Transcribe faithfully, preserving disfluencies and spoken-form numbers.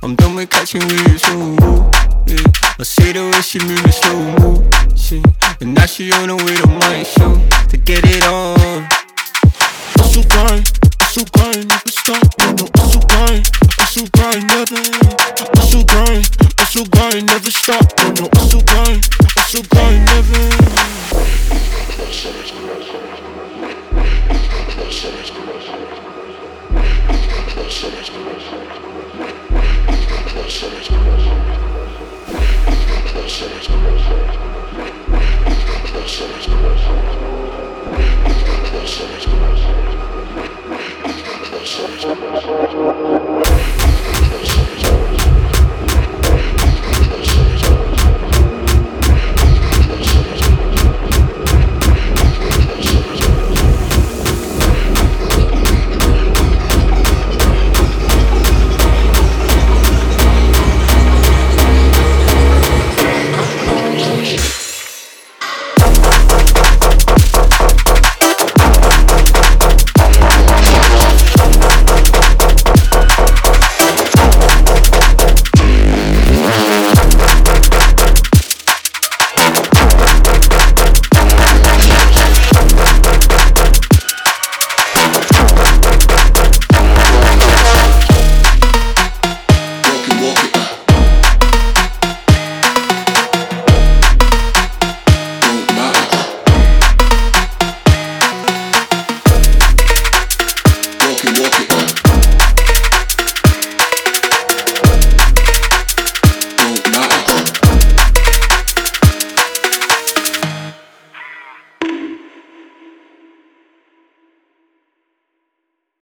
I'm done with catching with slow mo. Yeah, I see the way she moving slow mo. She, and now she on the way to my show to get it on. Hustle grind, hustle grind, never stop. No hustle grind, hustle grind, never. Hustle grind, hustle grind, never stop. No hustle grind, hustle grind, never. Thank you.